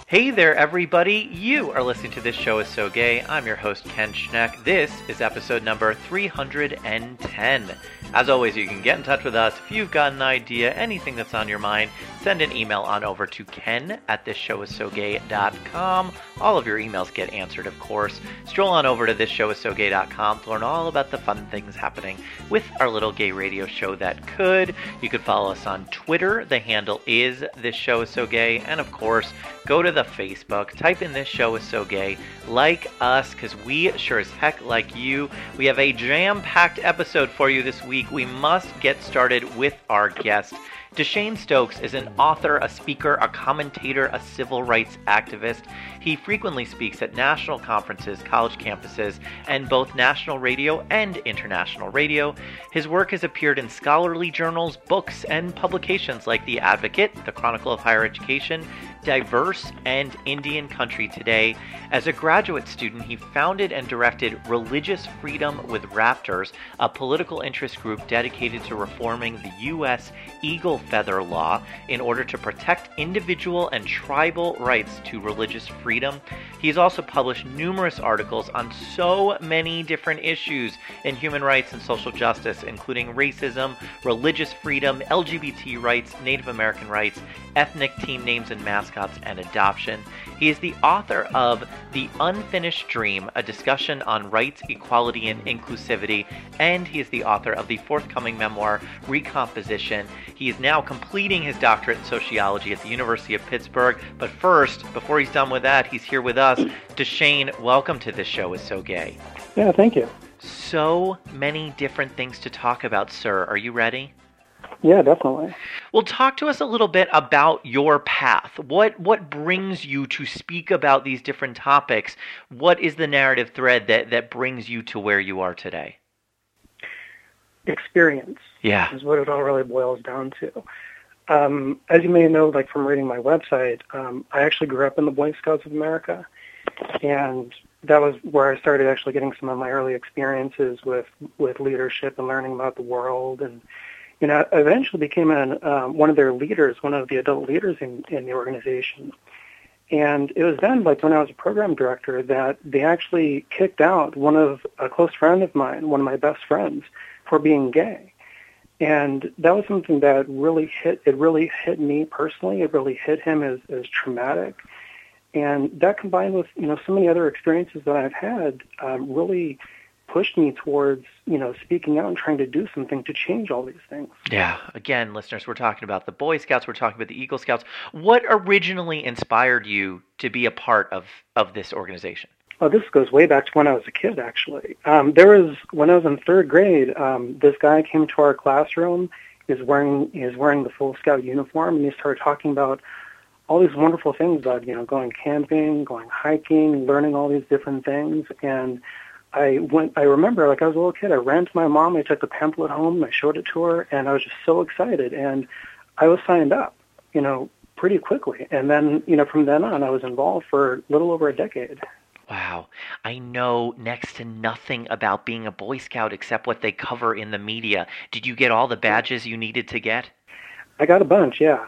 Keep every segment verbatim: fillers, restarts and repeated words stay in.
Hey there, everybody. You are listening to This Show Is So Gay. I'm your host, Ken Schneck. This is episode number three hundred ten. As always, you can get in touch with us if you've got an idea, anything that's on your mind. Send an email on over to ken at this show is so gay dot com. All of your emails get answered, of course. Stroll on over to this show is so gay dot com to learn all about the fun things happening with our little gay radio show that could. You could follow us on Twitter. The handle is This Show Is So Gay. And, of course, go to the Facebook, type in This Show Is So Gay, like us, because we sure as heck like you. We have a jam-packed episode for you this week. We must get started with our guest. Deshane Stokes is an author, a speaker, a commentator, a civil rights activist. He frequently speaks at national conferences, college campuses, and both national radio and international radio. His work has appeared in scholarly journals, books, and publications like The Advocate, The Chronicle of Higher Education, Diverse, and Indian Country Today. As a graduate student, he founded and directed Religious Freedom with Raptors, a political interest group dedicated to reforming the U S Eagle Feather Law in order to protect individual and tribal rights to religious freedom. He has also published numerous articles on so many different issues in human rights and social justice, including racism, religious freedom, L G B T rights, Native American rights, ethnic team names and mascots, and adoption. He is the author of The Unfinished Dream, a discussion on rights, equality, and inclusivity, and he is the author of the forthcoming memoir, Recomposition. He is now completing his doctorate in sociology at the University of Pittsburgh, but first, before he's done with that, he's here with us. Deshane, welcome to This Show Is So Gay. Yeah, thank you. So many different things to talk about, sir. Are you ready? Yeah, definitely. Well, talk to us a little bit about your path. What what brings you to speak about these different topics? What is the narrative thread that, that brings you to where you are today? Experience. Yeah. Is what it all really boils down to. Um, as you may know, like from reading my website, um, I actually grew up in the Boy Scouts of America, and that was where I started actually getting some of my early experiences with, with leadership and learning about the world. And you know, I eventually became an, um, one of their leaders, one of the adult leaders in, in the organization. And it was then, like when I was a program director, that they actually kicked out one of a close friend of mine, one of my best friends, for being gay. And that was something that really hit, it really hit me personally. It really hit him as, as traumatic. And that combined with, you know, so many other experiences that I've had um, really pushed me towards, you know, speaking out and trying to do something to change all these things. Yeah. Again, listeners, we're talking about the Boy Scouts. We're talking about the Eagle Scouts. What originally inspired you to be a part of, of this organization? Oh, this goes way back to when I was a kid, actually. Um, there was, when I was in third grade, um, this guy came to our classroom. He was wearing, he was wearing the full Scout uniform, and he started talking about all these wonderful things about, you know, going camping, going hiking, learning all these different things. And I went, I remember, like I was a little kid, I ran to my mom, I took the pamphlet home, I showed it to her, and I was just so excited. And I was signed up, you know, pretty quickly. And then, you know, from then on, I was involved for a little over a decade. Wow. I know next to nothing about being a Boy Scout except what they cover in the media. Did you get all the badges you needed to get? I got a bunch, yeah.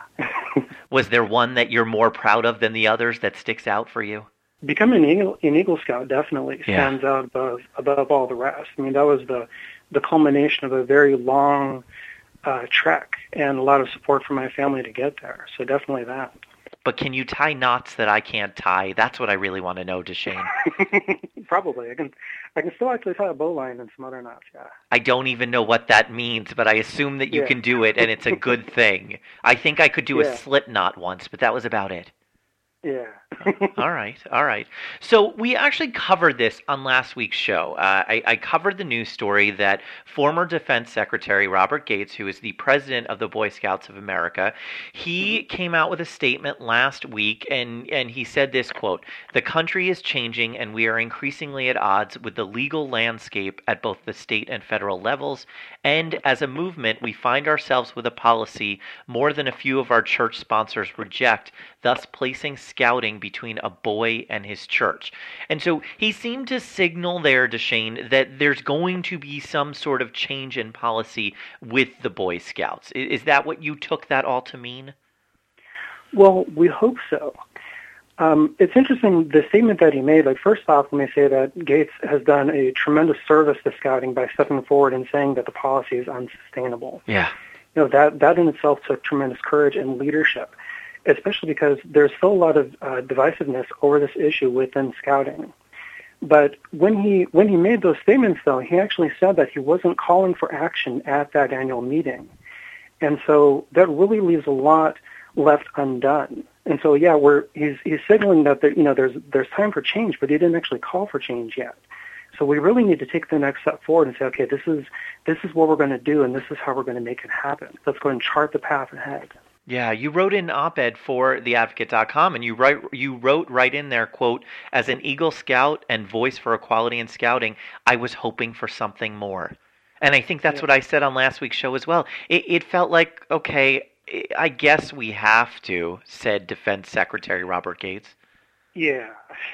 Was there one that you're more proud of than the others that sticks out for you? Becoming an Eagle, an Eagle Scout definitely stands yeah. out above above all the rest. I mean, that was the the culmination of a very long uh, trek and a lot of support from my family to get there. So definitely that. But can you tie knots that I can't tie? That's what I really want to know, Deshane. Probably. I can I can still actually tie a bowline and some other knots, yeah. I don't even know what that means, but I assume that you yeah. can do it, and it's a good thing. I think I could do yeah. a slip knot once, but that was about it. Yeah. all right, all right. So we actually covered this on last week's show. Uh, I, I covered the news story that former Defense Secretary Robert Gates, who is the president of the Boy Scouts of America, he mm-hmm. came out with a statement last week, and, and he said this, quote, "The country is changing, and we are increasingly at odds with the legal landscape at both the state and federal levels, and as a movement, we find ourselves with a policy more than a few of our church sponsors reject, thus placing scouting between a boy and his church." And so he seemed to signal there, Deshane, that there's going to be some sort of change in policy with the Boy Scouts. Is that what you took that all to mean? Well, we hope so. Um, it's interesting, the statement that he made, like first off, let me say that Gates has done a tremendous service to scouting by stepping forward and saying that the policy is unsustainable. Yeah. You know, that, that in itself took tremendous courage and leadership, especially because there's still a lot of uh, divisiveness over this issue within scouting. But when he when he made those statements, though, he actually said that he wasn't calling for action at that annual meeting. And so that really leaves a lot left undone. And so, yeah, we're he's he's signaling that there, you know there's there's time for change, but he didn't actually call for change yet. So we really need to take the next step forward and say, okay, this is this is what we're going to do, and this is how we're going to make it happen. Let's go and chart the path ahead. Yeah, you wrote an op-ed for the advocate dot com, and you write you wrote right in there, quote, "As an Eagle Scout and voice for equality in scouting, I was hoping for something more." And I think that's yeah. what I said on last week's show as well. It, it felt like, okay, I guess we have to, said Defense Secretary Robert Gates. Yeah.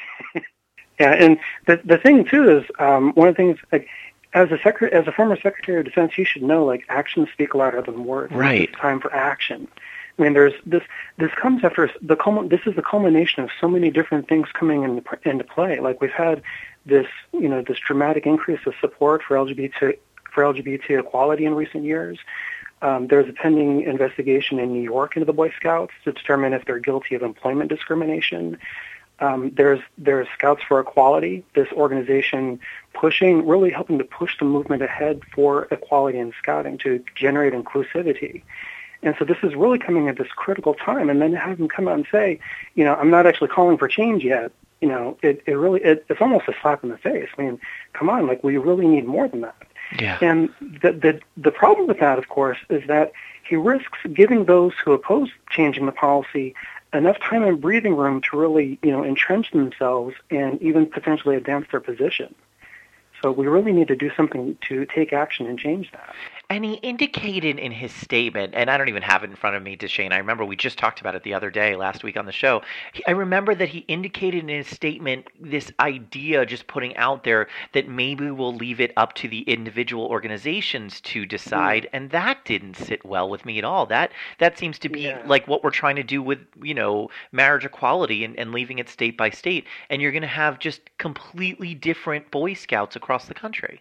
yeah, and the the thing, too, is um, one of the things, like, as a secret, as a former Secretary of Defense, you should know, like, actions speak louder than words. Right. It's time for action. I mean, there's this. This comes after the this is the culmination of so many different things coming into into play. Like we've had this, you know, this dramatic increase of support for L G B T for L G B T equality in recent years. Um, there's a pending investigation in New York into the Boy Scouts to determine if they're guilty of employment discrimination. Um, there's there's Scouts for Equality, this organization pushing, really helping to push the movement ahead for equality in scouting to generate inclusivity. And so this is really coming at this critical time. And then to have them come out and say, you know, I'm not actually calling for change yet. You know, it, it really, it, it's almost a slap in the face. I mean, come on, like we really need more than that. Yeah. And the, the, the problem with that, of course, is that he risks giving those who oppose changing the policy enough time and breathing room to really, you know, entrench themselves and even potentially advance their position. So we really need to do something to take action and change that. And he indicated in his statement, and I don't even have it in front of me, Deshane. I remember we just talked about it the other day, last week on the show. He, I remember that he indicated in his statement this idea, just putting out there, that maybe we'll leave it up to the individual organizations to decide, mm. and that didn't sit well with me at all. That that seems to be yeah. like what we're trying to do with, you know, marriage equality and, and leaving it state by state, and you're going to have just completely different Boy Scouts across the country.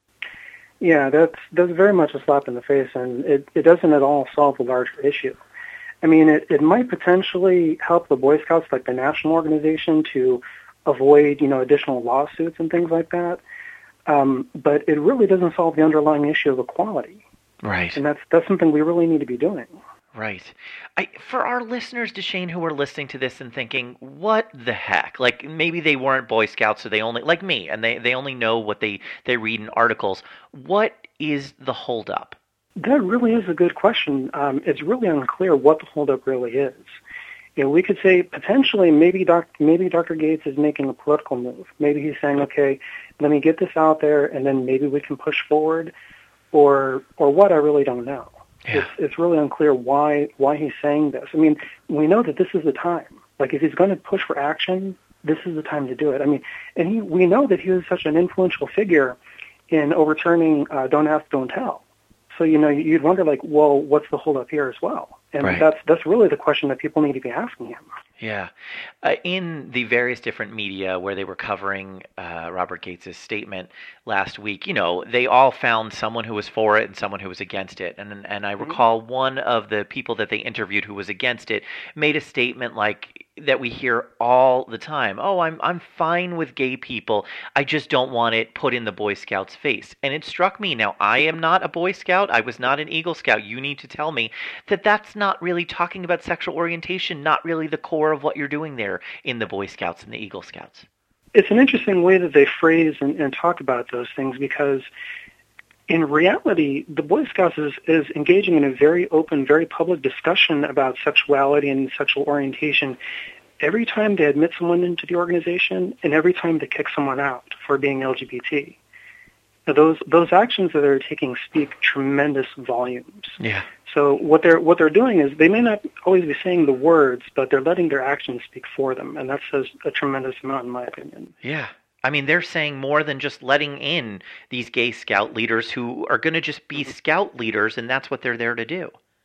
Yeah, that's that's very much a slap in the face, and it, it doesn't at all solve the larger issue. I mean, it, it might potentially help the Boy Scouts, like the national organization, to avoid, you know, additional lawsuits and things like that. Um, but it really doesn't solve the underlying issue of equality. Right. And that's that's something we really need to be doing. Right. I, for our listeners, Deshane, who are listening to this and thinking, what the heck? Like, maybe they weren't Boy Scouts, so they only, like me, and they, they only know what they, they read in articles. What is the holdup? That really is a good question. Um, it's really unclear what the holdup really is. You know, we could say potentially maybe doc, maybe Doctor Gates is making a political move. Maybe he's saying, okay, let me get this out there, and then maybe we can push forward, or or what, I really don't know. Yeah. It's, it's really unclear why why he's saying this. I mean, we know that this is the time. Like, if he's going to push for action, this is the time to do it. I mean, and he, we know that he was such an influential figure in overturning uh, Don't Ask, Don't Tell. So, you know, you'd wonder, like, well, what's the holdup here as well? And right. that's that's really the question that people need to be asking him. Yeah. Uh, in the various different media where they were covering uh, Robert Gates' statement last week, you know, they all found someone who was for it and someone who was against it. And and I mm-hmm. recall one of the people that they interviewed who was against it made a statement like that we hear all the time. Oh, I'm I'm fine with gay people. I just don't want it put in the Boy Scouts' face. And it struck me. Now, I am not a Boy Scout. I was not an Eagle Scout. You need to tell me that that's not really talking about sexual orientation, not really the core of what you're doing there in the Boy Scouts and the Eagle Scouts. It's an interesting way that they phrase and, and talk about those things, because in reality, the Boy Scouts is, is engaging in a very open, very public discussion about sexuality and sexual orientation every time they admit someone into the organization and every time they kick someone out for being L G B T. Now, those those actions that they're taking speak tremendous volumes. Yeah. So what they're what they're doing is they may not always be saying the words, but they're letting their actions speak for them, and that says a tremendous amount, in my opinion. Yeah. I mean, they're saying more than just letting in these gay scout leaders who are going to just be scout leaders, and that's what they're there to do.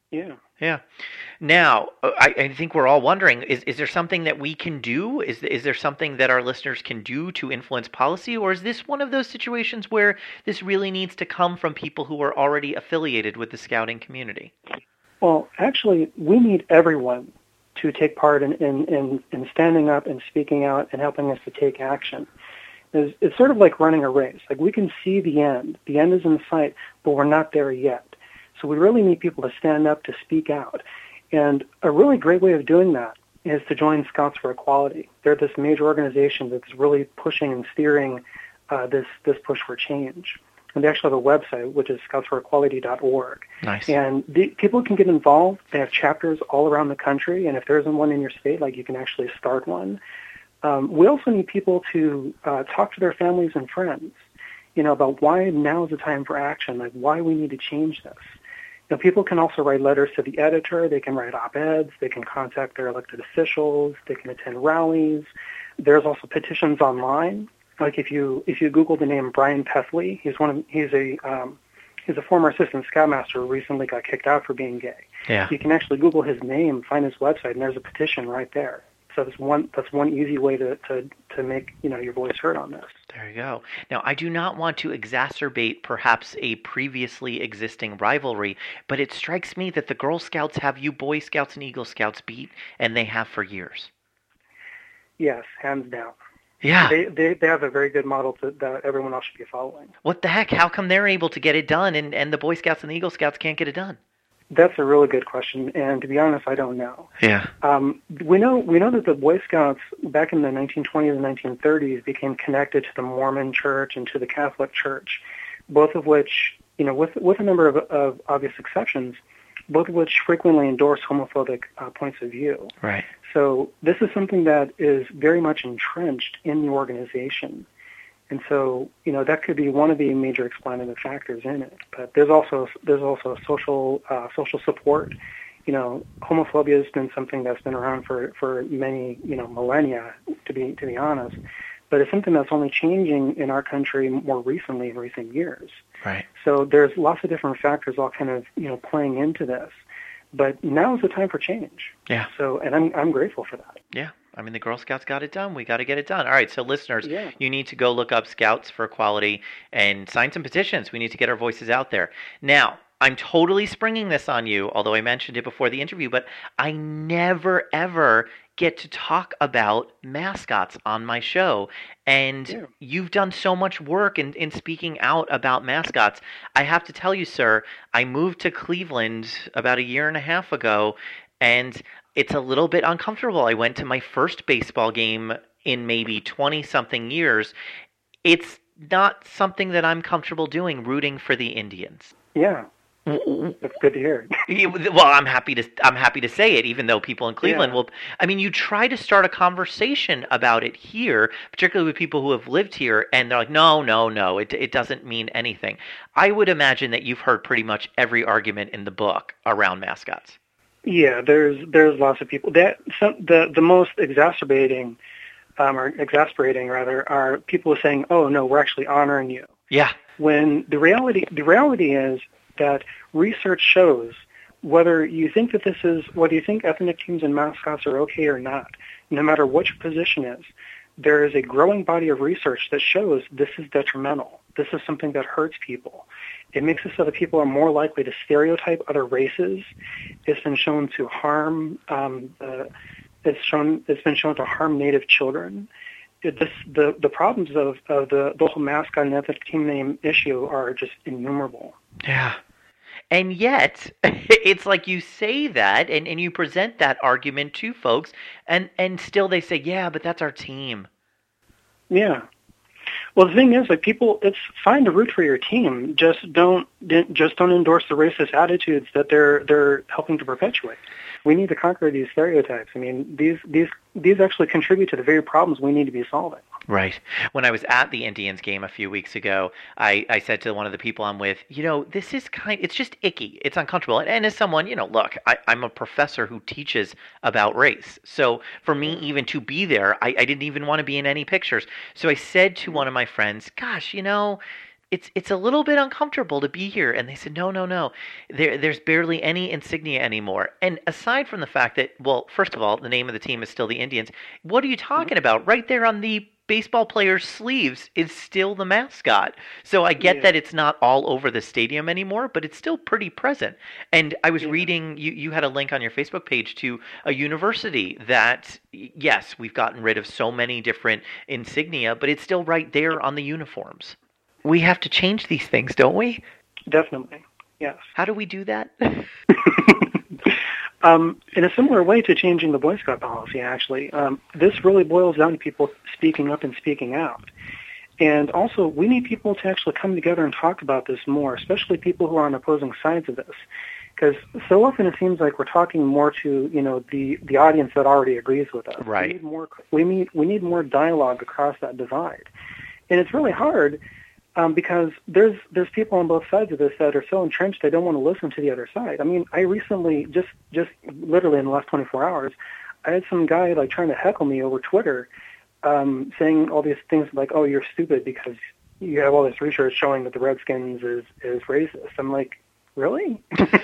Yeah. Yeah. Now, uh, I, I think we're all wondering, is, is there something that we can do? Is, is there something that our listeners can do to influence policy? Or is this one of those situations where this really needs to come from people who are already affiliated with the scouting community? Well, actually, we need everyone to take part in, in, in, in standing up and speaking out and helping us to take action. It's, it's sort of like running a race. Like, we can see the end. The end is in sight, but we're not there yet. So we really need people to stand up, to speak out. And a really great way of doing that is to join Scouts for Equality. They're this major organization that's really pushing and steering uh, this, this push for change. And they actually have a website, which is scouts for equality dot org. Nice. And the, people can get involved. They have chapters all around the country. And if there isn't one in your state, like, you can actually start one. Um, we also need people to uh, talk to their families and friends, you know, about why now is the time for action, like why we need to change this. You know, people can also write letters to the editor. They can write op-eds. They can contact their elected officials. They can attend rallies. There's also petitions online. Like, if you if you Google the name Brian Pethley, he's one of he's a um, he's a former assistant scoutmaster who recently got kicked out for being gay. Yeah. You can actually Google his name, find his website, and there's a petition right there. So that's one that's one easy way to, to, to make, you know, your voice heard on this. There you go. Now, I do not want to exacerbate perhaps a previously existing rivalry, but it strikes me that the Girl Scouts have you Boy Scouts and Eagle Scouts beat, and they have for years. Yes, hands down. Yeah. They, they they have a very good model to, that everyone else should be following. What the heck? How come they're able to get it done and, and the Boy Scouts and the Eagle Scouts can't get it done? That's a really good question, and to be honest, I don't know. Yeah. Um, we know we know that the Boy Scouts back in the nineteen twenties and nineteen thirties became connected to the Mormon Church and to the Catholic Church, both of which, you know, with with a number of, of obvious exceptions, both of which frequently endorse homophobic uh, points of view. Right. So this is something that is very much entrenched in the organization. And so, you know, that could be one of the major explanative factors in it. But there's also there's also social uh, social support. You know, homophobia has been something that's been around for, for many, you know, millennia, to be to be honest. But it's something that's only changing in our country more recently, in recent years. Right. So there's lots of different factors all kind of, you know, playing into this. But now is the time for change. Yeah. So, and I'm I'm grateful for that. Yeah. I mean, the Girl Scouts got it done. We got to get it done. All right, so listeners, Yeah. you need to go look up Scouts for Equality and sign some petitions. We need to get our voices out there. Now, I'm totally springing this on you, although I mentioned it before the interview, but I never, ever get to talk about mascots on my show. And Yeah. you've done so much work in, in speaking out about mascots. I have to tell you, sir, I moved to Cleveland about a year and a half ago, and it's a little bit uncomfortable. I went to my first baseball game in maybe twenty-something years. It's not something that I'm comfortable doing, rooting for the Indians. Yeah. That's good to hear. Well, I'm happy to I'm happy to say it, even though people in Cleveland Yeah. will. I mean, you try to start a conversation about it here, particularly with people who have lived here, and they're like, "No, no, no, it it doesn't mean anything." I would imagine that you've heard pretty much every argument in the book around mascots. Yeah, there's there's lots of people that some, the the most exacerbating, um, or exasperating rather, are people saying, "Oh no, we're actually honoring you." Yeah. When the reality the reality is that research shows, whether you think that this is whether you think ethnic teams and mascots are okay or not, no matter what your position is, there is a growing body of research that shows this is detrimental. This is something that hurts people. It makes it so that people are more likely to stereotype other races. It's been shown to harm. Um, the, it's shown. It's been shown to harm Native children. It, this, the the problems of, of the, the whole mascot and ethnic team name issue are just innumerable. Yeah. And yet, it's like you say that and, and you present that argument to folks, and, and still they say, yeah, but that's our team. Yeah. Well, the thing is, like, people, it's fine to root for your team. Just don't, just don't endorse the racist attitudes that they're they're helping to perpetuate. We need to conquer these stereotypes. I mean, these these these actually contribute to the very problems we need to be solving. Right. When I was at the Indians game a few weeks ago, I, I said to one of the people I'm with, you know, this is kind, it's just icky. It's uncomfortable. And, and as someone, you know, look, I, I'm a professor who teaches about race. So for me, even to be there, I, I didn't even want to be in any pictures. So I said to one of my friends, gosh, you know, it's it's a little bit uncomfortable to be here. And they said, no, no, no. There there's barely any insignia anymore. And aside from the fact that, well, first of all, the name of the team is still the Indians. What are you talking mm-hmm. about? Right there on the baseball players' sleeves is still the mascot. So I get yeah. that it's not all over the stadium anymore, but it's still pretty present. And I was yeah. reading, you, you had a link on your Facebook page to a university that, yes, we've gotten rid of so many different insignia, but it's still right there on the uniforms. We have to change these things, don't we? Definitely, yes. How do we do that? Um, in a similar way to changing the Boy Scout policy, actually, um, this really boils down to people speaking up and speaking out. And also, we need people to actually come together and talk about this more, especially people who are on opposing sides of this. Because so often it seems like we're talking more to, you know, the, the audience that already agrees with us. Right. We need more, we need, we need more dialogue across that divide. And it's really hard Um, because there's there's people on both sides of this that are so entrenched they don't want to listen to the other side. I mean, I recently, just just literally in the last twenty-four hours, I had some guy like trying to heckle me over Twitter, um, saying all these things like, "Oh, you're stupid because you have all this research showing that the Redskins is is racist." I'm like, really?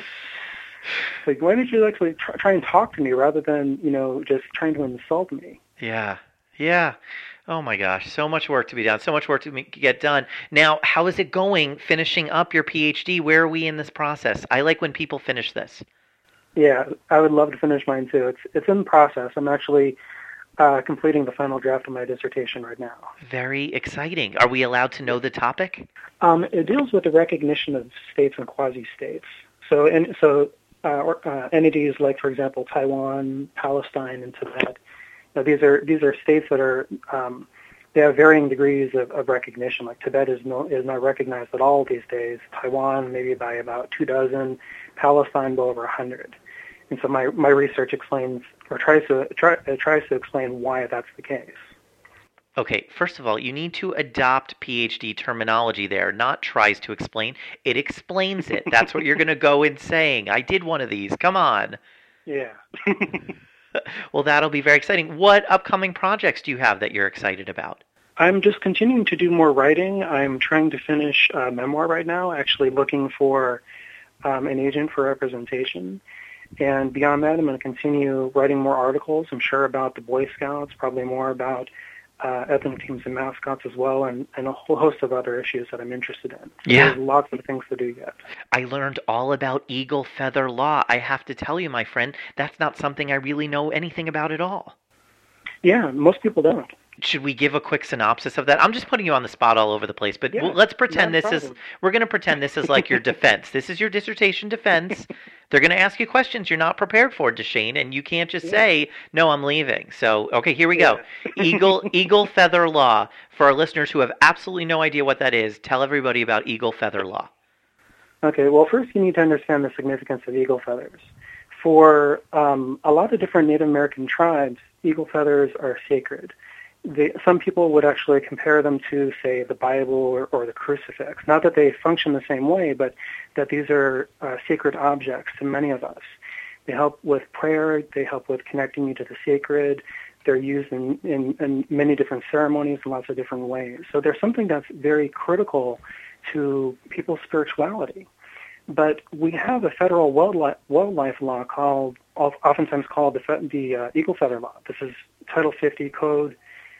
Like, why don't you actually try, try and talk to me rather than, you know, just trying to insult me? Yeah, yeah. Oh my gosh, so much work to be done, so much work to get done. Now, how is it going finishing up your PhD? Where are we in this process? I like when people finish this. Yeah, I would love to finish mine too. It's it's in process. I'm actually uh, completing the final draft of my dissertation right now. Very exciting. Are we allowed to know the topic? Um, it deals with the recognition of states and quasi-states. So, and, so uh, or, uh, entities like, for example, Taiwan, Palestine, and Tibet. Now, these are these are states that are um, they have varying degrees of, of recognition. Like Tibet is no, is not recognized at all these days. Taiwan maybe by about two dozen. Palestine by over a hundred. And so my, my research explains or tries to try, uh, tries to explain why that's the case. Okay, first of all, you need to adopt PhD terminology there. Not tries to explain. It explains it. That's what you're going to go in saying. I did one of these. Come on. Yeah. Well, that'll be very exciting. What upcoming projects do you have that you're excited about? I'm just continuing to do more writing. I'm trying to finish a memoir right now, actually looking for um, an agent for representation. And beyond that, I'm going to continue writing more articles, I'm sure, about the Boy Scouts, probably more about uh, ethnic teams and mascots as well, and, and a whole host of other issues that I'm interested in. Yeah. There's lots of things to do yet. I learned all about Eagle Feather Law. I have to tell you, my friend, that's not something I really know anything about at all. Yeah, most people don't. Should we give a quick synopsis of that? I'm just putting you on the spot all over the place, but yeah, we'll, let's pretend this problem. is, we're going to pretend this is like your defense. This is your dissertation defense. They're going to ask you questions you're not prepared for, Deshane, and you can't just yeah. say, no, I'm leaving. So, okay, here we yeah. go. Eagle Eagle Feather Law. For our listeners who have absolutely no idea what that is, tell everybody about Eagle Feather Law. Okay, well, first you need to understand the significance of eagle feathers. For um, a lot of different Native American tribes, eagle feathers are sacred. They, some people would actually compare them to, say, the Bible or, or the crucifix. Not that they function the same way, but that these are uh, sacred objects to many of us. They help with prayer. They help with connecting you to the sacred. They're used in, in, in many different ceremonies in lots of different ways. So there's something that's very critical to people's spirituality. But we have a federal wildlife, wildlife law called, oftentimes called the, the uh, Eagle Feather Law. This is Title fifty Code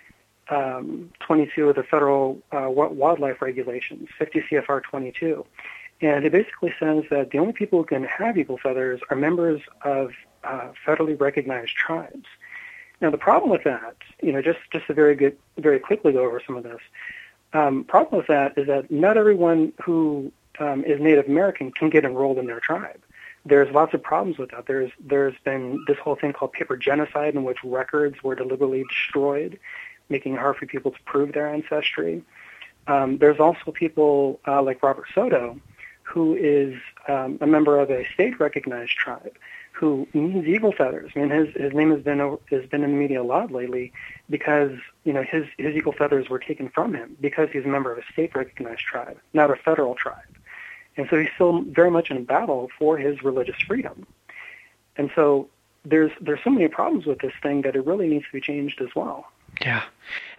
Um, twenty-two of the federal uh, wildlife regulations, fifty C F R twenty-two. And it basically says that the only people who can have eagle feathers are members of uh, federally recognized tribes. Now, the problem with that, you know, just, just to very good, very quickly go over some of this, um, problem with that is that not everyone who um, is Native American can get enrolled in their tribe. There's lots of problems with that. There's, there's been this whole thing called paper genocide in which records were deliberately destroyed, making it hard for people to prove their ancestry. Um, there's also people uh, like Robert Soto, who is um, a member of a state-recognized tribe, who needs eagle feathers. I mean, his his name has been has been in the media a lot lately because you know his his eagle feathers were taken from him because he's a member of a state-recognized tribe, not a federal tribe, and so he's still very much in a battle for his religious freedom. And so there's there's so many problems with this thing that it really needs to be changed as well. Yeah.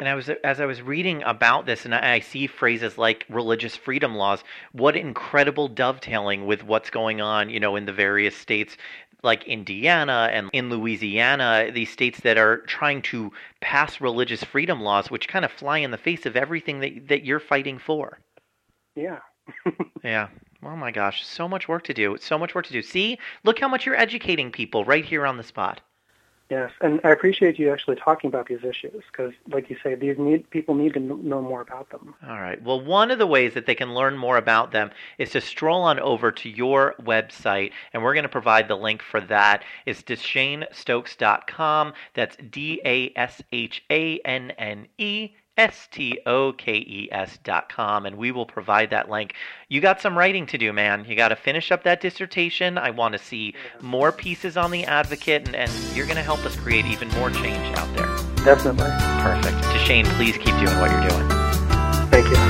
And I was as I was reading about this, and I, I see phrases like religious freedom laws. What incredible dovetailing with what's going on, you know, in the various states like Indiana and in Louisiana, these states that are trying to pass religious freedom laws, which kind of fly in the face of everything that that you're fighting for. Yeah. Yeah. Oh my gosh, so much work to do. So much work to do. See, look how much you're educating people right here on the spot. Yes, and I appreciate you actually talking about these issues because, like you say, these need, people need to know more about them. All right. Well, one of the ways that they can learn more about them is to stroll on over to your website, and we're going to provide the link for that. It's dashane stokes dot com. That's D A S H A N N E S T O K E S dot com, and we will provide that link. You got some writing to do, man. You got to finish up that dissertation. I want to see more pieces on The Advocate, and, and you're going to help us create even more change out there. Definitely. Perfect. Dashane, please keep doing what you're doing. Thank you.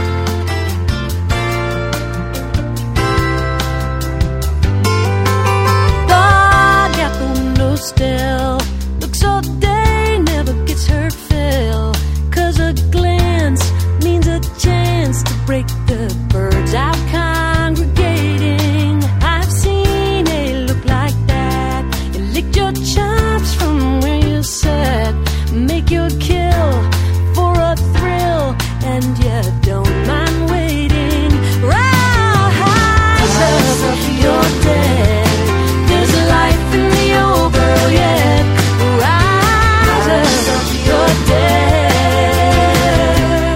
Still looks all day, never gets her fill. Cause a glance means a chance to break the birds out congregating. I've seen a look like that. You licked your chops from where you sat. Make your kill for a thrill, and you don't mind waiting. Rise up, you're dead. There's life in the old girl yet. Rise up, you're dead.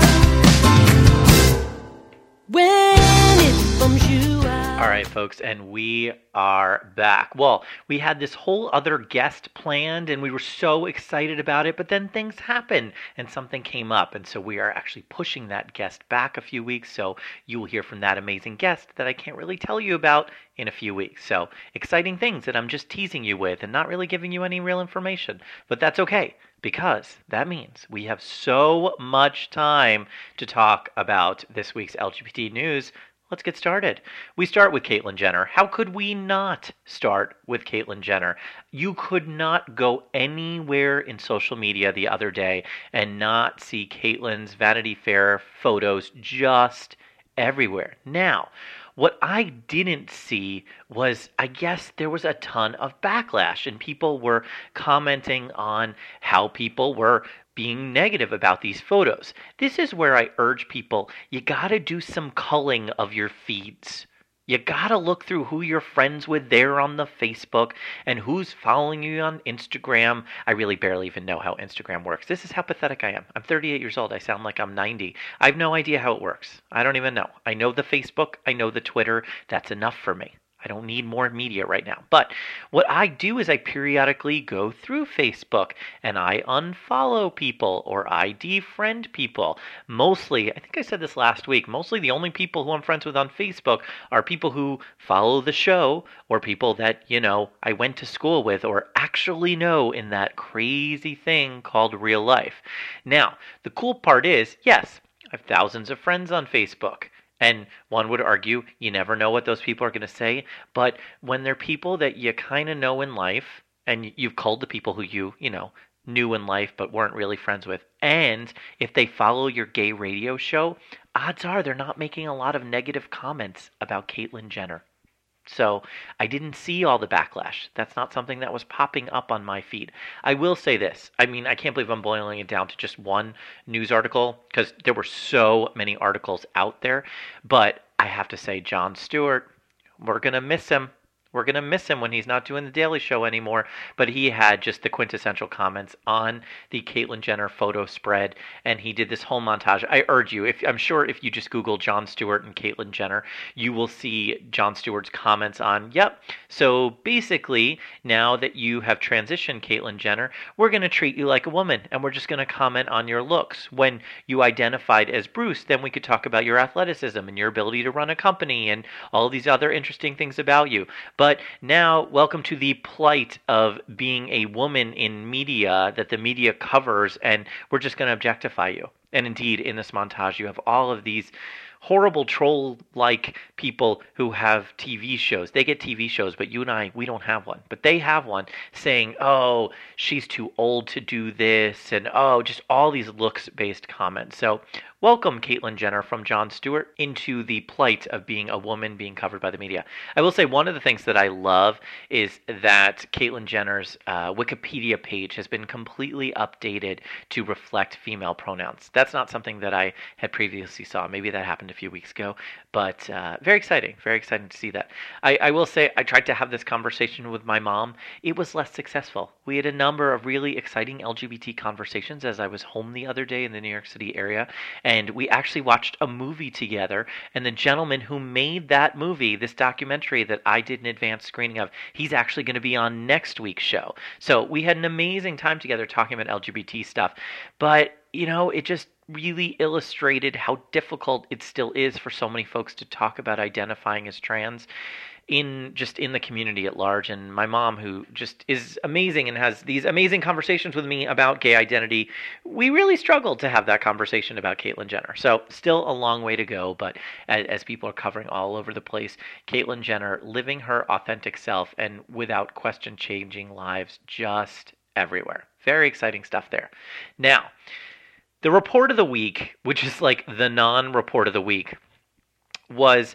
When it bums you out. All right, folks, and we are back. Well, we had this whole other guest planned, and we were so excited about it, but then things happened, and something came up, and so we are actually pushing that guest back a few weeks, so you will hear from that amazing guest that I can't really tell you about in a few weeks. So, exciting things that I'm just teasing you with and not really giving you any real information, but that's okay, because that means we have so much time to talk about this week's L G B T news. Let's get started. We start with Caitlyn Jenner. How could we not start with Caitlyn Jenner? You could not go anywhere in social media the other day and not see Caitlyn's Vanity Fair photos just everywhere. Now, what I didn't see was, I guess there was a ton of backlash, and people were commenting on how people were being negative about these photos. This is where I urge people, you gotta do some culling of your feeds. You gotta look through who you're friends with there on the Facebook and who's following you on Instagram. I really barely even know how Instagram works. This is how pathetic I am. I'm thirty-eight years old. I sound like I'm ninety. I have no idea how it works. I don't even know. I know the Facebook. I know the Twitter. That's enough for me. I don't need more media right now. But what I do is I periodically go through Facebook and I unfollow people or I defriend people. Mostly, I think I said this last week, mostly the only people who I'm friends with on Facebook are people who follow the show or people that, you know, I went to school with or actually know in that crazy thing called real life. Now, the cool part is, yes, I have thousands of friends on Facebook. And one would argue you never know what those people are going to say. But when they're people that you kind of know in life, and you've called the people who you, you know, knew in life but weren't really friends with, and if they follow your gay radio show, odds are they're not making a lot of negative comments about Caitlyn Jenner. So I didn't see all the backlash. That's not something that was popping up on my feed. I will say this. I mean, I can't believe I'm boiling it down to just one news article because there were so many articles out there. But I have to say, Jon Stewart, we're going to miss him. We're going to miss him when he's not doing the Daily Show anymore. But he had just the quintessential comments on the Caitlyn Jenner photo spread, and he did this whole montage. I urge you, if I'm sure if you just Google Jon Stewart and Caitlyn Jenner, you will see Jon Stewart's comments on, yep, so basically, now that you have transitioned, Caitlyn Jenner, we're going to treat you like a woman, and we're just going to comment on your looks. When you identified as Bruce, then we could talk about your athleticism and your ability to run a company and all these other interesting things about you. But now, welcome to the plight of being a woman in media that the media covers, and we're just going to objectify you. And indeed, in this montage, you have all of these horrible troll-like people who have T V shows. They get T V shows, but you and I, we don't have one. But they have one saying, oh, she's too old to do this, and oh, just all these looks-based comments. So welcome, Caitlyn Jenner from Jon Stewart, into the plight of being a woman being covered by the media. I will say one of the things that I love is that Caitlyn Jenner's uh, Wikipedia page has been completely updated to reflect female pronouns. That's not something that I had previously saw. Maybe that happened a few weeks ago, but uh, very exciting, very exciting to see that. I, I will say I tried to have this conversation with my mom. It was less successful. We had a number of really exciting L G B T conversations as I was home the other day in the New York City area, and we actually watched a movie together, and the gentleman who made that movie, this documentary that I did an advanced screening of, he's actually going to be on next week's show. So we had an amazing time together talking about L G B T stuff, but, you know, it just really illustrated how difficult it still is for so many folks to talk about identifying as trans in just in the community at large. And my mom, who just is amazing and has these amazing conversations with me about gay identity, we really struggled to have that conversation about Caitlyn Jenner. So still a long way to go, but as, as people are covering all over the place, Caitlyn Jenner living her authentic self and without question changing lives just everywhere. Very exciting stuff there. Now, the report of the week, which is like the non-report of the week, was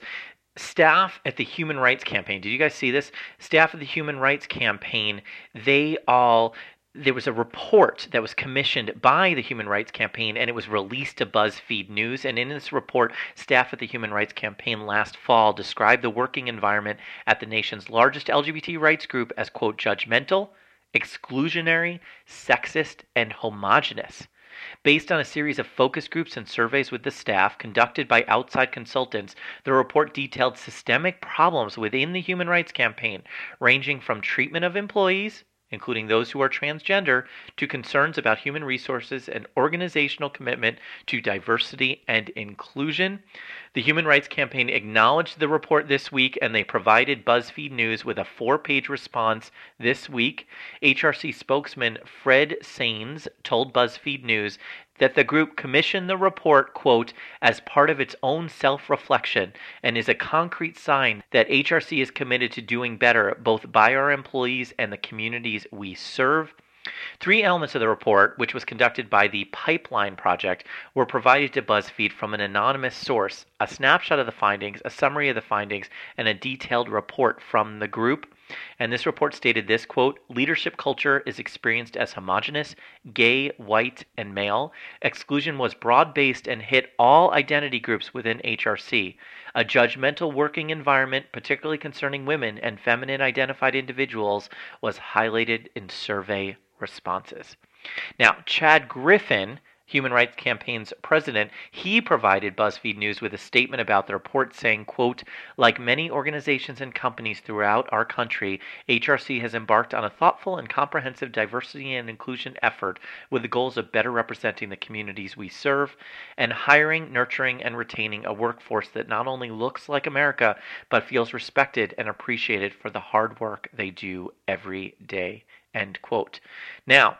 staff at the Human Rights Campaign. Did you guys see this? Staff at the Human Rights Campaign, they all, there was a report that was commissioned by the Human Rights Campaign, and it was released to BuzzFeed News. And in this report, staff at the Human Rights Campaign last fall described the working environment at the nation's largest L G B T rights group as, quote, judgmental, exclusionary, sexist, and homogenous. Based on a series of focus groups and surveys with the staff conducted by outside consultants, the report detailed systemic problems within the Human Rights Campaign, ranging from treatment of employees, including those who are transgender, to concerns about human resources and organizational commitment to diversity and inclusion. The Human Rights Campaign acknowledged the report this week, and they provided BuzzFeed News with a four-page response this week. H R C spokesman Fred Sains told BuzzFeed News that the group commissioned the report, quote, as part of its own self-reflection and is a concrete sign that H R C is committed to doing better both by our employees and the communities we serve. Three elements of the report, which was conducted by the Pipeline Project, were provided to BuzzFeed from an anonymous source: a snapshot of the findings, a summary of the findings, and a detailed report from the group. And this report stated this, quote, leadership culture is experienced as homogenous, gay, white, and male. Exclusion was broad-based and hit all identity groups within H R C. A judgmental working environment, particularly concerning women and feminine-identified individuals, was highlighted in survey responses. Now, Chad Griffin, Human Rights Campaign's president, he provided BuzzFeed News with a statement about the report saying, quote, like many organizations and companies throughout our country, H R C has embarked on a thoughtful and comprehensive diversity and inclusion effort with the goals of better representing the communities we serve and hiring, nurturing, and retaining a workforce that not only looks like America, but feels respected and appreciated for the hard work they do every day, end quote. Now,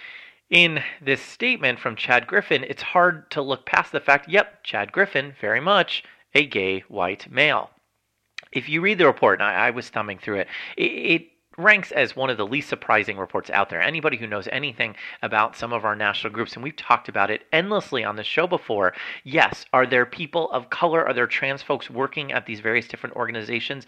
in this statement from Chad Griffin, it's hard to look past the fact, yep, Chad Griffin, very much a gay white male. If you read the report, and I, I was thumbing through it, it, it ranks as one of the least surprising reports out there. Anybody who knows anything about some of our national groups, and we've talked about it endlessly on the show before, yes, are there people of color, are there trans folks working at these various different organizations?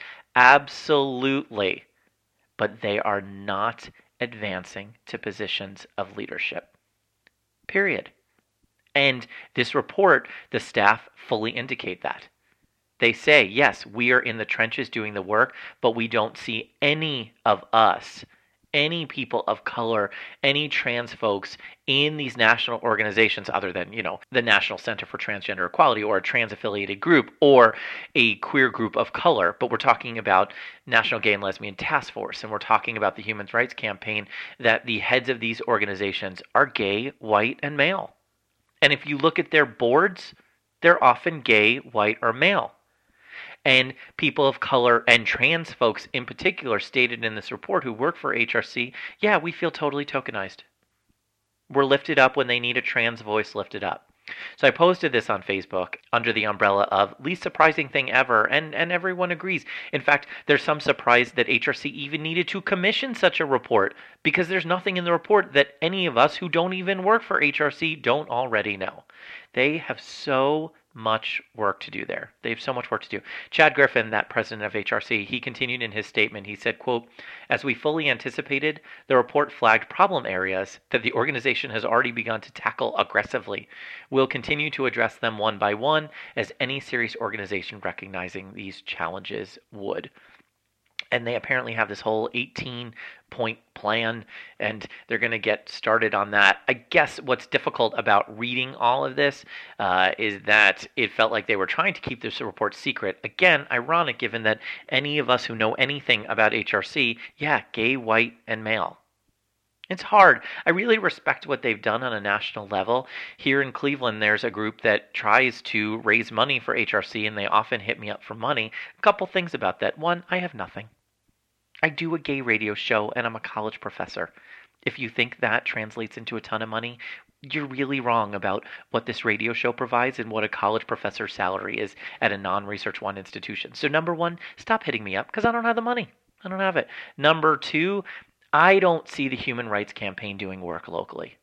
Absolutely. But they are not advancing to positions of leadership. Period. And this report, the staff fully indicate that. They say, yes, we are in the trenches doing the work, but we don't see any of us, any people of color, any trans folks in these national organizations other than, you know, the National Center for Transgender Equality or a trans-affiliated group or a queer group of color. But we're talking about National Gay and Lesbian Task Force, and we're talking about the Human Rights Campaign, that the heads of these organizations are gay, white, and male. And if you look at their boards, they're often gay, white, or male. And people of color and trans folks in particular stated in this report who work for H R C, yeah, we feel totally tokenized. We're lifted up when they need a trans voice lifted up. So I posted this on Facebook under the umbrella of least surprising thing ever, and, and everyone agrees. In fact, there's some surprise that H R C even needed to commission such a report, because there's nothing in the report that any of us who don't even work for H R C don't already know. They have so much work to do there. They have so much work to do. Chad Griffin, that president of H R C, he continued in his statement. He said, quote, "As we fully anticipated, the report flagged problem areas that the organization has already begun to tackle aggressively. We'll continue to address them one by one, as any serious organization recognizing these challenges would." And they apparently have this whole eighteen-point plan, and they're going to get started on that. I guess what's difficult about reading all of this uh, is that it felt like they were trying to keep this report secret. Again, ironic given that any of us who know anything about H R C, yeah, gay, white, and male. It's hard. I really respect what they've done on a national level. Here in Cleveland, there's a group that tries to raise money for H R C, and they often hit me up for money. A couple things about that. One, I have nothing. I do a gay radio show, and I'm a college professor. If you think that translates into a ton of money, you're really wrong about what this radio show provides and what a college professor's salary is at a non-Research One institution. So number one, stop hitting me up, because I don't have the money. I don't have it. Number two, I don't see the Human Rights Campaign doing work locally.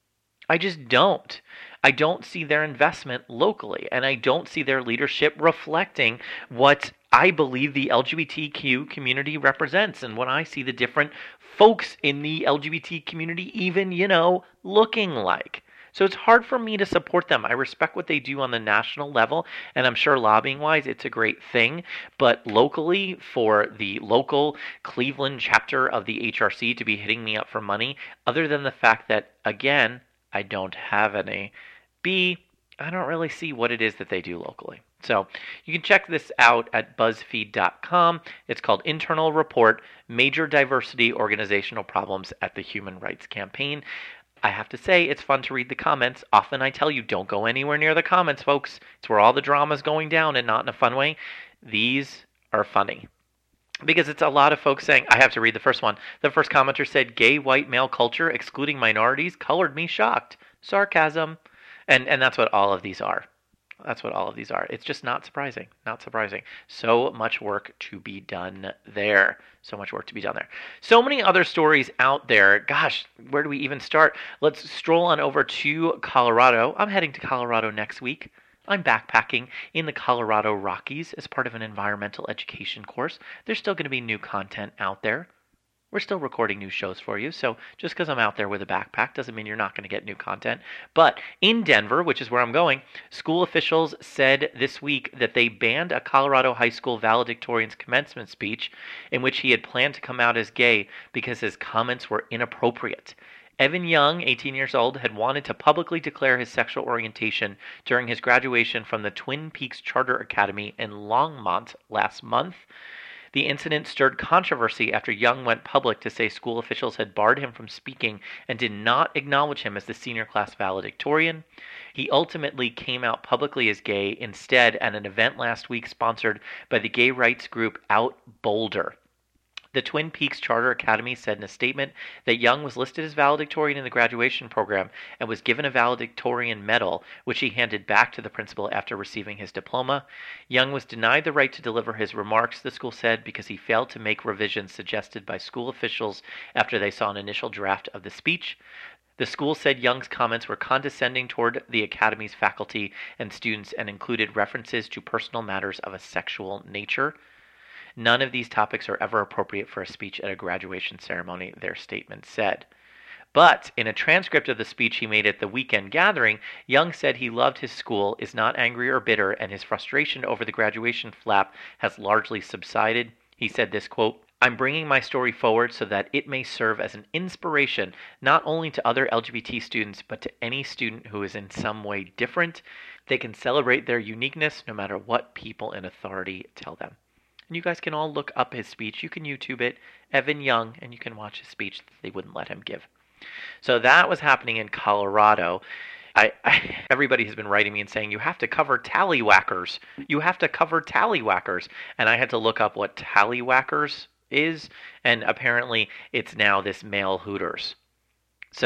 I just don't. I don't see their investment locally, and I don't see their leadership reflecting what I believe the L G B T Q community represents, and what I see the different folks in the L G B T community even, you know, looking like. So it's hard for me to support them. I respect what they do on the national level, and I'm sure lobbying-wise it's a great thing. But locally, for the local Cleveland chapter of the H R C to be hitting me up for money, other than the fact that, again, I don't have any, B, I don't really see what it is that they do locally. So you can check this out at BuzzFeed dot com. It's called Internal Report, Major Diversity Organizational Problems at the Human Rights Campaign. I have to say, it's fun to read the comments. Often I tell you, don't go anywhere near the comments, folks. It's where all the drama's going down, and not in a fun way. These are funny. Because it's a lot of folks saying, I have to read the first one. The first commenter said, "Gay white male culture, excluding minorities, colored me shocked." Sarcasm. And and that's what all of these are. That's what all of these are. It's just not surprising. Not surprising. So much work to be done there. So much work to be done there. So many other stories out there. Gosh, where do we even start? Let's stroll on over to Colorado. I'm heading to Colorado next week. I'm backpacking in the Colorado Rockies as part of an environmental education course. There's still going to be new content out there. We're still recording new shows for you, so just because I'm out there with a backpack doesn't mean you're not going to get new content. But in Denver, which is where I'm going, school officials said this week that they banned a Colorado high school valedictorian's commencement speech in which he had planned to come out as gay because his comments were inappropriate. Evan Young, eighteen years old, had wanted to publicly declare his sexual orientation during his graduation from the Twin Peaks Charter Academy in Longmont last month. The incident stirred controversy after Young went public to say school officials had barred him from speaking and did not acknowledge him as the senior class valedictorian. He ultimately came out publicly as gay instead at an event last week sponsored by the gay rights group Out Boulder. The Twin Peaks Charter Academy said in a statement that Young was listed as valedictorian in the graduation program and was given a valedictorian medal, which he handed back to the principal after receiving his diploma. Young was denied the right to deliver his remarks, the school said, because he failed to make revisions suggested by school officials after they saw an initial draft of the speech. The school said Young's comments were condescending toward the academy's faculty and students and included references to personal matters of a sexual nature. None of these topics are ever appropriate for a speech at a graduation ceremony, their statement said. But in a transcript of the speech he made at the weekend gathering, Young said he loved his school, is not angry or bitter, and his frustration over the graduation flap has largely subsided. He said this, quote, "I'm bringing my story forward so that it may serve as an inspiration not only to other L G B T students, but to any student who is in some way different. They can celebrate their uniqueness no matter what people in authority tell them." And you guys can all look up his speech. You can YouTube it, Evan Young, and you can watch his speech that they wouldn't let him give. So that was happening in Colorado. I, I, everybody has been writing me and saying, you have to cover tallywhackers. You have to cover tallywhackers. And I had to look up what tallywhackers is, and apparently it's now this male Hooters. So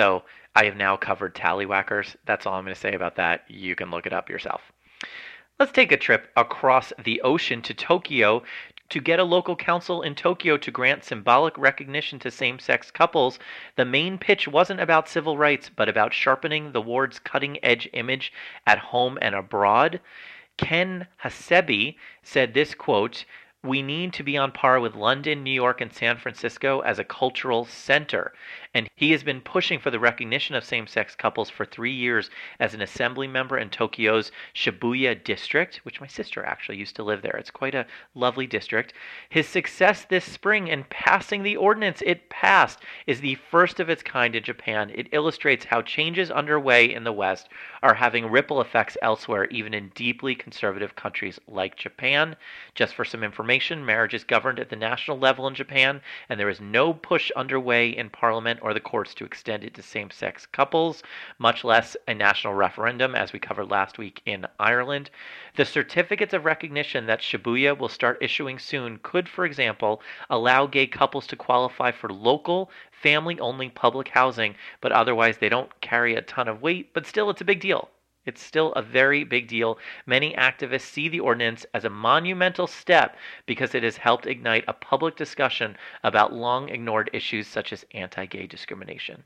I have now covered tallywhackers. That's all I'm going to say about that. You can look it up yourself. Let's take a trip across the ocean to Tokyo to get a local council in Tokyo to grant symbolic recognition to same-sex couples. The main pitch wasn't about civil rights, but about sharpening the ward's cutting-edge image at home and abroad. Ken Hasebi said this, quote, "We need to be on par with London, New York, and San Francisco as a cultural center." And he has been pushing for the recognition of same-sex couples for three years as an assembly member in Tokyo's Shibuya district, which my sister actually used to live there. It's quite a lovely district. His success this spring in passing the ordinance it passed is the first of its kind in Japan. It illustrates how changes underway in the West are having ripple effects elsewhere, even in deeply conservative countries like Japan. Just for some information, marriage is governed at the national level in Japan, and there is no push underway in Parliament or the courts to extend it to same-sex couples, much less a national referendum, as we covered last week in Ireland. The certificates of recognition that Shibuya will start issuing soon could, for example, allow gay couples to qualify for local, family-only public housing, but otherwise they don't carry a ton of weight, but still it's a big deal. It's still a very big deal. Many activists see the ordinance as a monumental step because it has helped ignite a public discussion about long-ignored issues such as anti-gay discrimination.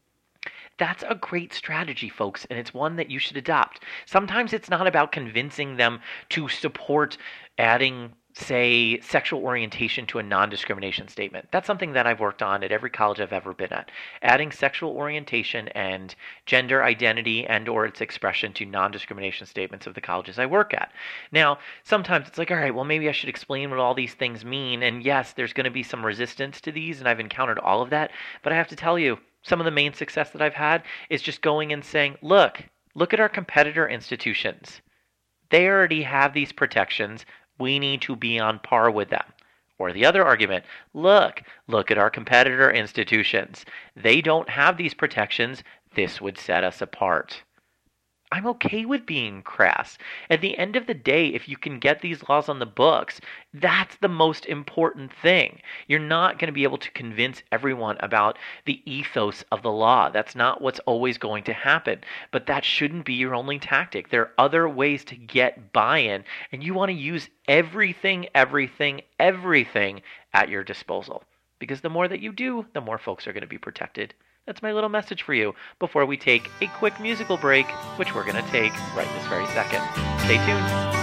That's a great strategy, folks, and it's one that you should adopt. Sometimes it's not about convincing them to support adding, say, sexual orientation to a non-discrimination statement. That's something that I've worked on at every college I've ever been at. Adding sexual orientation and gender identity and or its expression to non-discrimination statements of the colleges I work at. Now, sometimes it's like, all right, well, maybe I should explain what all these things mean. And yes, there's going to be some resistance to these, and I've encountered all of that. But I have to tell you, some of the main success that I've had is just going and saying, look, look at our competitor institutions. They already have these protections. We need to be on par with them. Or the other argument, look, look at our competitor institutions. They don't have these protections. This would set us apart. I'm okay with being crass. At the end of the day, if you can get these laws on the books, that's the most important thing. You're not going to be able to convince everyone about the ethos of the law. That's not what's always going to happen. But that shouldn't be your only tactic. There are other ways to get buy-in, and you want to use everything, everything, everything at your disposal. Because the more that you do, the more folks are going to be protected. That's my little message for you before we take a quick musical break, which we're going to take right this very second. Stay tuned.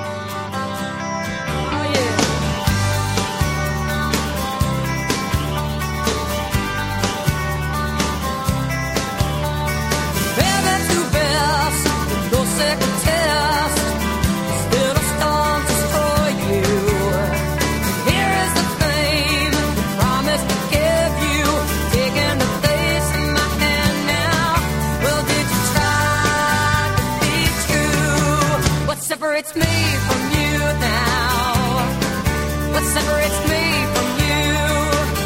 Separates me from you now? What separates me from you?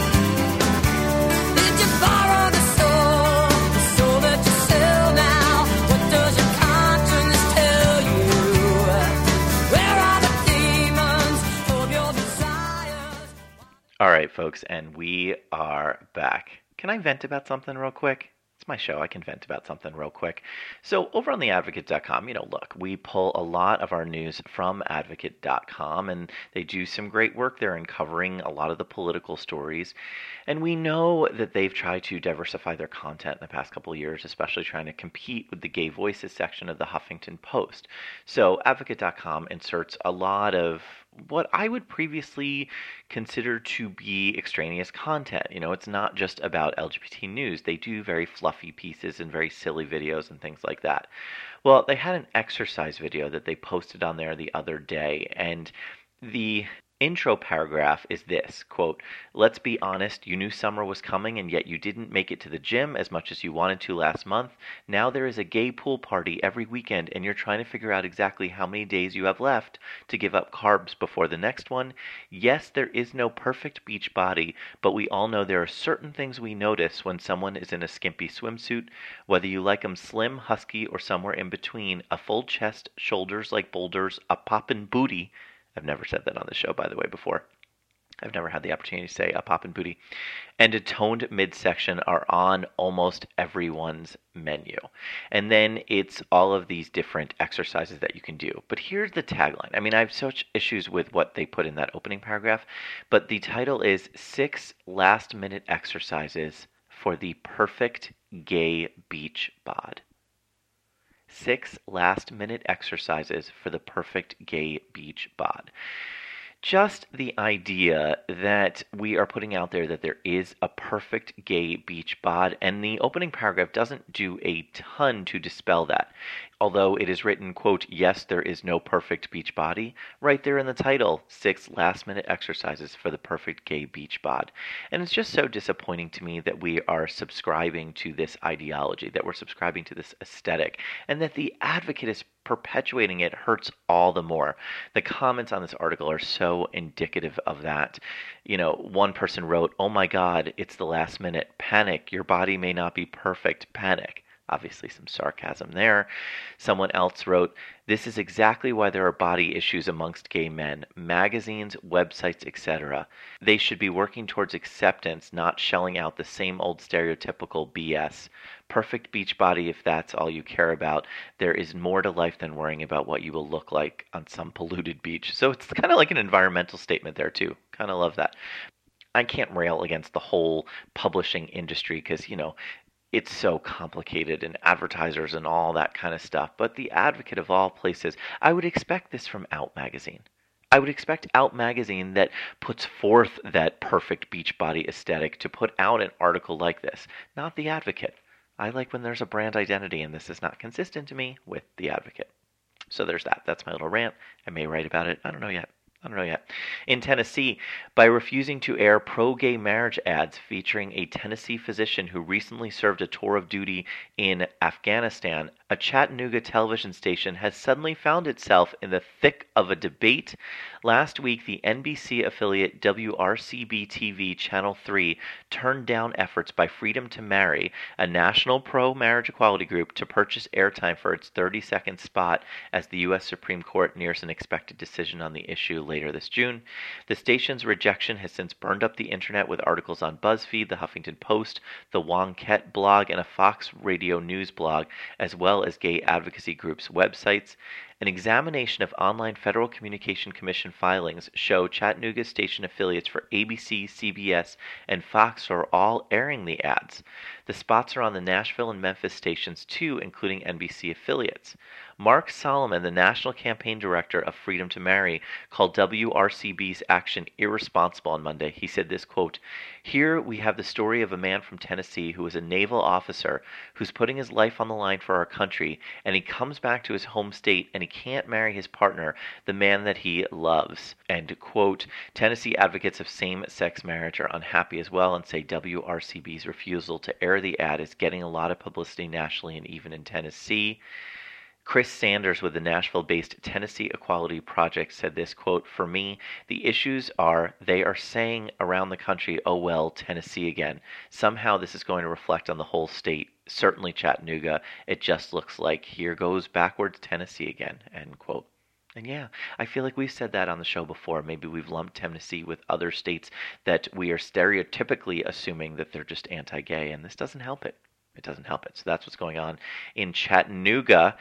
Did you borrow the soul, the soul that you sell now? What does your conscience tell you? Where are the demons of your desires? All right, folks, and we are back. Can I vent about something real quick? It's my show. I can vent about something real quick. So over on the advocate dot com, you know, look, we pull a lot of our news from advocate dot com, and they do some great work there in covering a lot of the political stories. And we know that they've tried to diversify their content in the past couple of years, especially trying to compete with the Gay Voices section of the Huffington Post. So advocate dot com inserts a lot of what I would previously consider to be extraneous content. You know, it's not just about L G B T news. They do very fluffy pieces and very silly videos and things like that. Well, they had an exercise video that they posted on there the other day, and the intro paragraph is this, quote, "Let's be honest, you knew summer was coming and yet you didn't make it to the gym as much as you wanted to last month. Now there is a gay pool party every weekend and you're trying to figure out exactly how many days you have left to give up carbs before the next one. Yes, there is no perfect beach body, but we all know there are certain things we notice when someone is in a skimpy swimsuit, whether you like them slim, husky, or somewhere in between, a full chest, shoulders like boulders, a poppin' booty." I've never said that on the show, by the way, before. I've never had the opportunity to say a poppin' booty, and a toned midsection are on almost everyone's menu. And then it's all of these different exercises that you can do. But here's the tagline. I mean, I have such issues with what they put in that opening paragraph, but the title is Six Last Minute Exercises for the Perfect Gay Beach Bod. Six last minute exercises for the perfect gay beach bod. Just the idea that we are putting out there that there is a perfect gay beach bod, and the opening paragraph doesn't do a ton to dispel that. Although it is written, quote, yes, there is no perfect beach body, right there in the title, six last-minute exercises for the perfect gay beach bod. And it's just so disappointing to me that we are subscribing to this ideology, that we're subscribing to this aesthetic, and that the advocate is perpetuating it hurts all the more. The comments on this article are so indicative of that. You know, one person wrote, oh my God, it's the last minute. Panic. Your body may not be perfect. Panic. Obviously some sarcasm there. Someone else wrote, this is exactly why there are body issues amongst gay men. Magazines, websites, et cetera. They should be working towards acceptance, not shelling out the same old stereotypical B S. Perfect beach body if that's all you care about. There is more to life than worrying about what you will look like on some polluted beach. So it's kind of like an environmental statement there too. Kind of love that. I can't rail against the whole publishing industry because, you know, it's so complicated, and advertisers and all that kind of stuff. But the Advocate of all places, I would expect this from Out Magazine. I would expect Out Magazine that puts forth that perfect beach body aesthetic to put out an article like this, not the Advocate. I like when there's a brand identity, and this is not consistent to me with the Advocate. So there's that. That's my little rant. I may write about it. I don't know yet. I don't know yet. In Tennessee, by refusing to air pro-gay marriage ads featuring a Tennessee physician who recently served a tour of duty in Afghanistan, a Chattanooga television station has suddenly found itself in the thick of a debate. Last week, the N B C affiliate W R C B T V Channel three turned down efforts by Freedom to Marry, a national pro-marriage equality group, to purchase airtime for its thirty-second spot as the U S Supreme Court nears an expected decision on the issue later this June. The station's rejection has since burned up the internet with articles on BuzzFeed, the Huffington Post, the Wonkette blog, and a Fox Radio News blog, as well as gay advocacy groups' websites. An examination of online Federal Communication Commission filings show Chattanooga station affiliates for A B C, C B S, and Fox are all airing the ads. The spots are on the Nashville and Memphis stations too, including N B C affiliates. Mark Solomon, the national campaign director of Freedom to Marry, called W R C B's action irresponsible on Monday. He said this, quote, "Here we have the story of a man from Tennessee who is a naval officer who's putting his life on the line for our country, and he comes back to his home state and he can't marry his partner, the man that he loves." End quote. Tennessee advocates of same-sex marriage are unhappy as well and say W R C B's refusal to air the ad is getting a lot of publicity nationally and even in Tennessee. Chris Sanders with the Nashville-based Tennessee Equality Project said this, quote, "For me, the issues are they are saying around the country, oh well, Tennessee again. Somehow this is going to reflect on the whole state, certainly Chattanooga. It just looks like here goes backwards Tennessee again," end quote. And yeah, I feel like we've said that on the show before. Maybe we've lumped Tennessee with other states that we are stereotypically assuming that they're just anti-gay, and this doesn't help it. It doesn't help it. So that's what's going on in Chattanooga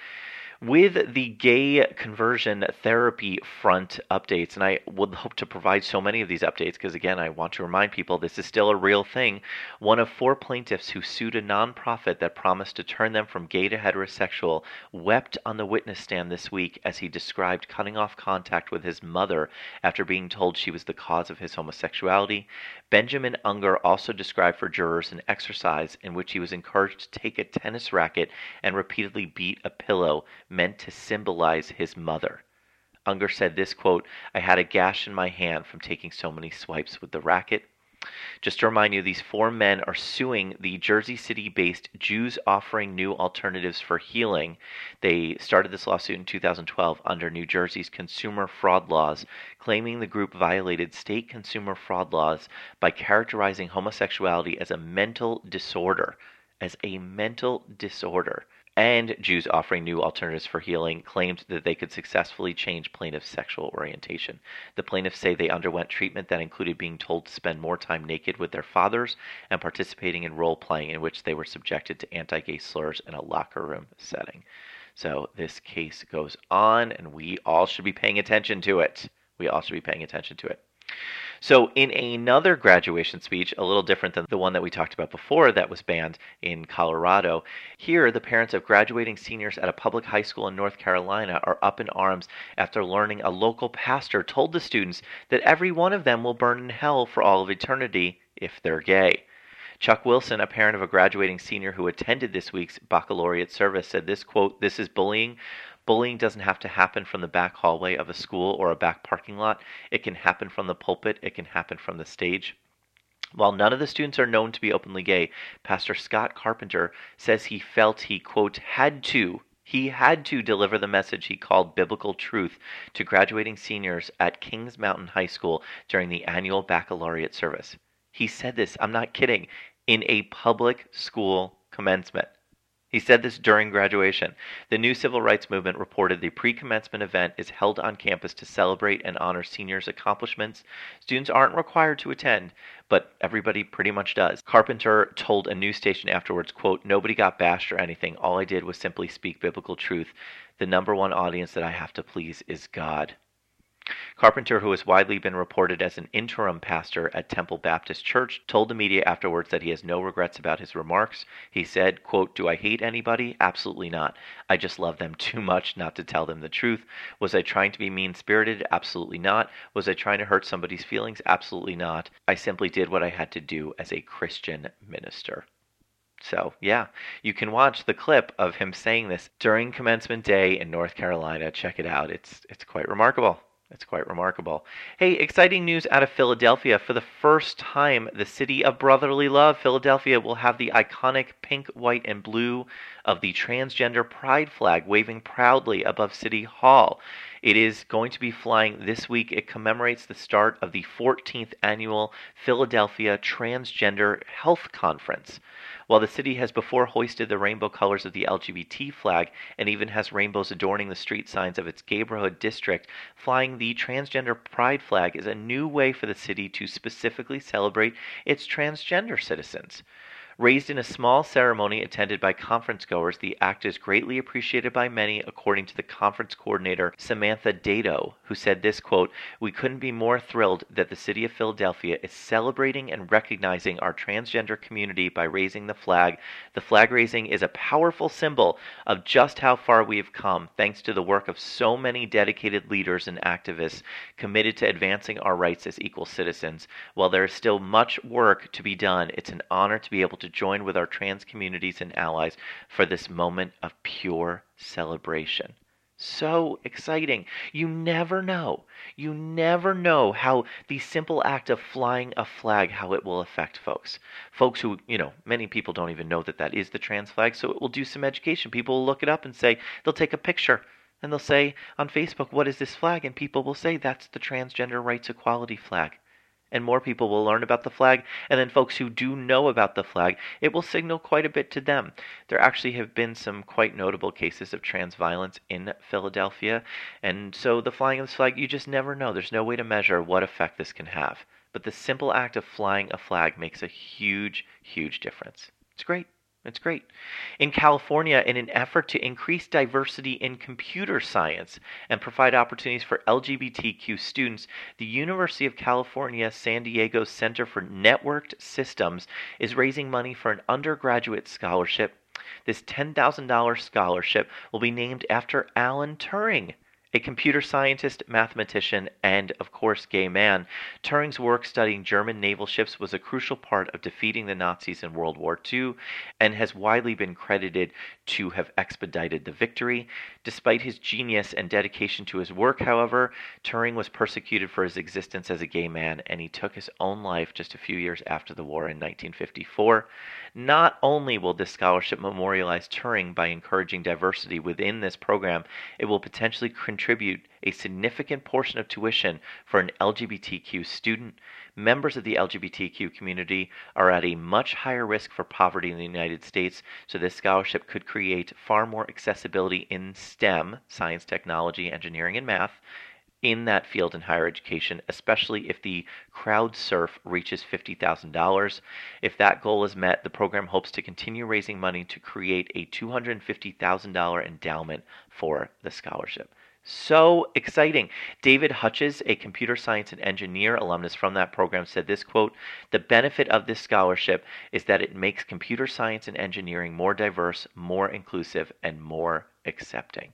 with the gay conversion therapy front updates. And I would hope to provide so many of these updates because, again, I want to remind people this is still a real thing. One of four plaintiffs who sued a nonprofit that promised to turn them from gay to heterosexual wept on the witness stand this week as he described cutting off contact with his mother after being told she was the cause of his homosexuality. Benjamin Unger also described for jurors an exercise in which he was encouraged to take a tennis racket and repeatedly beat a pillow meant to symbolize his mother. Unger said this, quote, "I had a gash in my hand from taking so many swipes with the racket." Just to remind you, these four men are suing the Jersey City-based Jews Offering New Alternatives for Healing. They started this lawsuit in two thousand twelve under New Jersey's consumer fraud laws, claiming the group violated state consumer fraud laws by characterizing homosexuality as a mental disorder, as a mental disorder, and Jews offering new alternatives for healing claimed that they could successfully change plaintiffs' sexual orientation. The plaintiffs say they underwent treatment that included being told to spend more time naked with their fathers and participating in role-playing in which they were subjected to anti-gay slurs in a locker room setting. So this case goes on, and we all should be paying attention to it. We all should be paying attention to it. So in another graduation speech, a little different than the one that we talked about before that was banned in Colorado, here the parents of graduating seniors at a public high school in North Carolina are up in arms after learning a local pastor told the students that every one of them will burn in hell for all of eternity if they're gay. Chuck Wilson, a parent of a graduating senior who attended this week's baccalaureate service, said this, quote, "This is bullying. Bullying doesn't have to happen from the back hallway of a school or a back parking lot. It can happen from the pulpit. It can happen from the stage." While none of the students are known to be openly gay, Pastor Scott Carpenter says he felt he, quote, had to, he had to deliver the message he called biblical truth to graduating seniors at Kings Mountain High School during the annual baccalaureate service. He said this, I'm not kidding, in a public school commencement. He said this during graduation. The new civil rights movement reported the pre-commencement event is held on campus to celebrate and honor seniors' accomplishments. Students aren't required to attend, but everybody pretty much does. Carpenter told a news station afterwards, quote, "Nobody got bashed or anything. All I did was simply speak biblical truth. The number one audience that I have to please is God." Carpenter, who has widely been reported as an interim pastor at Temple Baptist Church, told the media afterwards that he has no regrets about his remarks. He said, quote, "Do I hate anybody? Absolutely not. I just love them too much not to tell them the truth. Was I trying to be mean-spirited? Absolutely not. Was I trying to hurt somebody's feelings? Absolutely not. I simply did what I had to do as a Christian minister." So, yeah, you can watch the clip of him saying this during commencement day in North Carolina. Check it out. It's it's quite remarkable. It's quite remarkable. Hey, exciting news out of Philadelphia. For the first time, the city of brotherly love, Philadelphia, will have the iconic pink, white, and blue of the transgender pride flag waving proudly above City Hall. It is going to be flying this week. It commemorates the start of the fourteenth annual Philadelphia Transgender Health Conference. While the city has before hoisted the rainbow colors of the L G B T flag and even has rainbows adorning the street signs of its neighborhood district, flying the transgender pride flag is a new way for the city to specifically celebrate its transgender citizens. Raised in a small ceremony attended by conference goers, the act is greatly appreciated by many, according to the conference coordinator Samantha Dato, who said this, quote, "We couldn't be more thrilled that the city of Philadelphia is celebrating and recognizing our transgender community by raising the flag. The flag raising is a powerful symbol of just how far we have come, thanks to the work of so many dedicated leaders and activists committed to advancing our rights as equal citizens. While there is still much work to be done, it's an honor to be able to join with our trans communities and allies for this moment of pure celebration." So exciting. You never know. You never know how the simple act of flying a flag, how it will affect folks. Folks who, you know, many people don't even know that that is the trans flag, so it will do some education. People will look it up and say, they'll take a picture and they'll say on Facebook, what is this flag? And people will say, that's the transgender rights equality flag. And more people will learn about the flag, and then folks who do know about the flag, it will signal quite a bit to them. There actually have been some quite notable cases of trans violence in Philadelphia, and so the flying of this flag, you just never know. There's no way to measure what effect this can have. But the simple act of flying a flag makes a huge, huge difference. It's great. It's great. In California, in an effort to increase diversity in computer science and provide opportunities for L G B T Q students, the University of California San Diego Center for Networked Systems is raising money for an undergraduate scholarship. This ten thousand dollars scholarship will be named after Alan Turing, a computer scientist, mathematician, and, of course, gay man. Turing's work studying German naval ships was a crucial part of defeating the Nazis in World War Two and has widely been credited to have expedited the victory. Despite his genius and dedication to his work, however, Turing was persecuted for his existence as a gay man, and he took his own life just a few years after the war in nineteen fifty-four. Not only will this scholarship memorialize Turing by encouraging diversity within this program, it will potentially contribute contribute a significant portion of tuition for an L G B T Q student. Members of the L G B T Q community are at a much higher risk for poverty in the United States, so this scholarship could create far more accessibility in STEM, science, technology, engineering, and math, in that field in higher education, especially if the crowd surf reaches fifty thousand dollars. If that goal is met, the program hopes to continue raising money to create a two hundred fifty thousand dollars endowment for the scholarship. So exciting. David Hutches, a computer science and engineer alumnus from that program, said this, quote, "The benefit of this scholarship is that it makes computer science and engineering more diverse, more inclusive, and more accepting."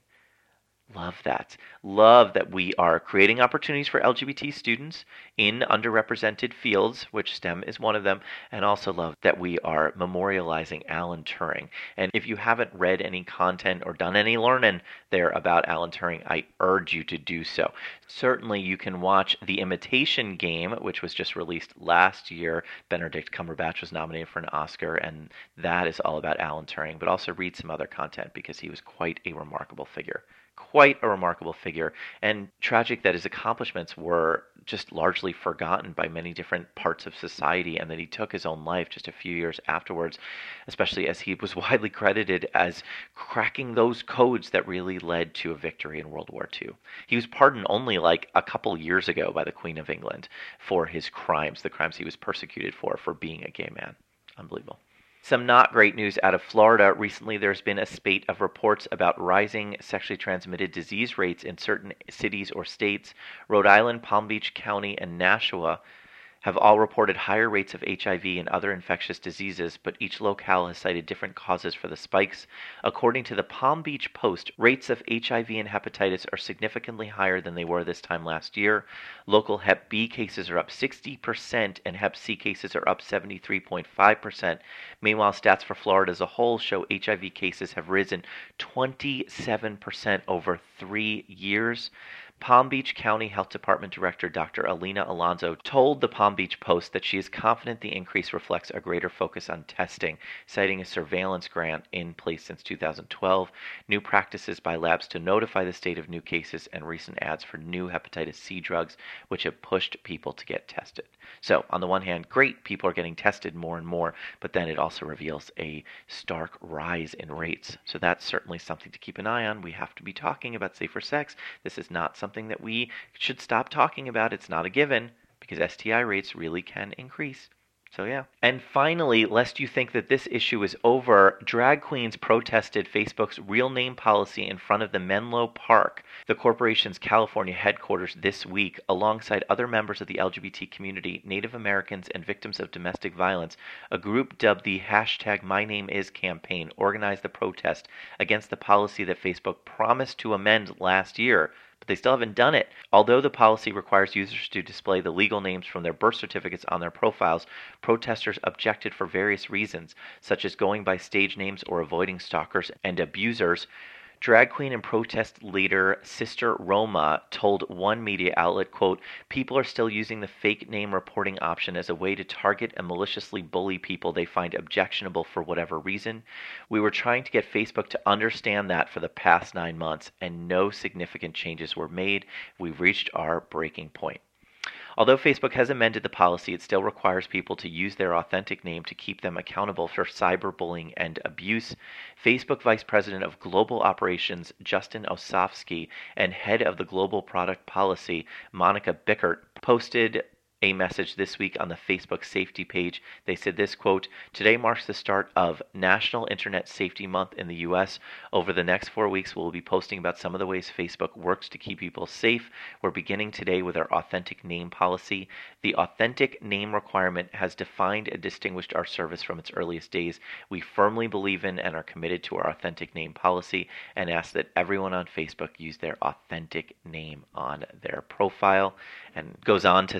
Love that. Love that we are creating opportunities for L G B T students in underrepresented fields, which STEM is one of them, and also love that we are memorializing Alan Turing. And if you haven't read any content or done any learning there about Alan Turing, I urge you to do so. Certainly you can watch The Imitation Game, which was just released last year. Benedict Cumberbatch was nominated for an Oscar, and that is all about Alan Turing, but also read some other content because he was quite a remarkable figure. Quite a remarkable figure, and tragic that his accomplishments were just largely forgotten by many different parts of society, and that he took his own life just a few years afterwards, especially as he was widely credited as cracking those codes that really led to a victory in World War Two. He was pardoned only like a couple years ago by the Queen of England for his crimes, the crimes he was persecuted for, for being a gay man. Unbelievable. Some not great news out of Florida. Recently, there's been a spate of reports about rising sexually transmitted disease rates in certain cities or states. Rhode Island, Palm Beach County, and Nashua have all reported higher rates of H I V and other infectious diseases, but each locale has cited different causes for the spikes. According to the Palm Beach Post, rates of H I V and hepatitis are significantly higher than they were this time last year. Local Hep B cases are up sixty percent and Hep C cases are up seventy-three point five percent. Meanwhile, stats for Florida as a whole show H I V cases have risen twenty-seven percent over three years. Palm Beach County Health Department Director Doctor Alina Alonso told the Palm Beach Post that she is confident the increase reflects a greater focus on testing, citing a surveillance grant in place since two thousand twelve, new practices by labs to notify the state of new cases, and recent ads for new hepatitis C drugs, which have pushed people to get tested. So, on the one hand, great, people are getting tested more and more, but then it also reveals a stark rise in rates. So that's certainly something to keep an eye on. We have to be talking about safer sex. This is not something something that we should stop talking about. It's not a given, because S T I rates really can increase. So yeah. And finally, lest you think that this issue is over, drag queens protested Facebook's real name policy in front of the Menlo Park, the corporation's California headquarters, this week, alongside other members of the L G B T community, Native Americans, and victims of domestic violence. A group dubbed the hashtag My Name Is campaign organized the protest against the policy that Facebook promised to amend last year, but they still haven't done it. Although the policy requires users to display the legal names from their birth certificates on their profiles, protesters objected for various reasons, such as going by stage names or avoiding stalkers and abusers. Drag queen and protest leader Sister Roma told one media outlet, quote, "People are still using the fake name reporting option as a way to target and maliciously bully people they find objectionable for whatever reason. We were trying to get Facebook to understand that for the past nine months, and no significant changes were made. We've reached our breaking point." Although Facebook has amended the policy, it still requires people to use their authentic name to keep them accountable for cyberbullying and abuse. Facebook Vice President of Global Operations Justin Osofsky and Head of the Global Product Policy Monica Bickert posted a message this week on the Facebook safety page. They said this, quote, "Today marks the start of National Internet Safety Month in the U S. Over the next four weeks, we'll be posting about some of the ways Facebook works to keep people safe. We're beginning today with our authentic name policy. The authentic name requirement has defined and distinguished our service from its earliest days. We firmly believe in and are committed to our authentic name policy and ask that everyone on Facebook use their authentic name on their profile." And goes on to say,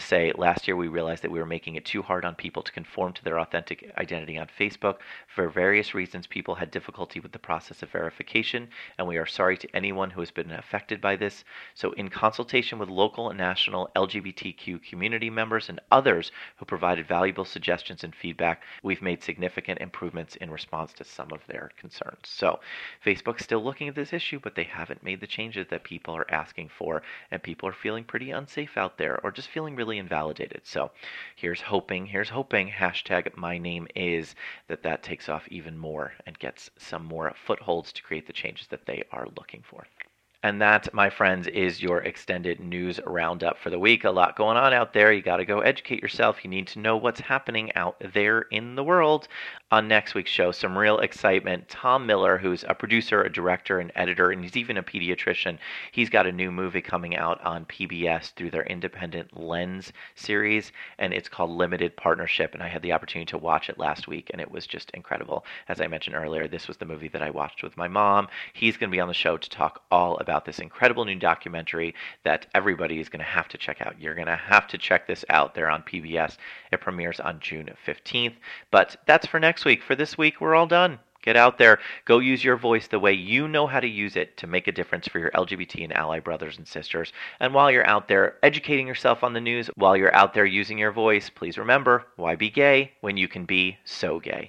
last year we realized that we were making it too hard on people to conform to their authentic identity on Facebook. For various reasons, people had difficulty with the process of verification, and we are sorry to anyone who has been affected by this. So in consultation with local and national L G B T Q community members and others who provided valuable suggestions and feedback, we've made significant improvements in response to some of their concerns. So Facebook's still looking at this issue, but they haven't made the changes that people are asking for, and people are feeling pretty unsafe out there or just feeling really invalidated. So here's hoping, here's hoping, hashtag my name is, that that takes off even more and gets some more footholds to create the changes that they are looking for. And that, my friends, is your extended news roundup for the week. A lot going on out there. You got to go educate yourself. You need to know what's happening out there in the world. On next week's show, some real excitement. Tom Miller, who's a producer, a director, an editor, and he's even a pediatrician, he's got a new movie coming out on P B S through their Independent Lens series, and it's called Limited Partnership, and I had the opportunity to watch it last week, and it was just incredible. As I mentioned earlier, this was the movie that I watched with my mom. He's going to be on the show to talk all about this incredible new documentary that everybody is going to have to check out. You're going to have to check this out. They're on P B S. It premieres on June fifteenth. But that's for next week. For this week, we're all done. Get out there. Go use your voice the way you know how to use it to make a difference for your L G B T and ally brothers and sisters. And while you're out there educating yourself on the news, while you're out there using your voice, please remember, why be gay when you can be so gay?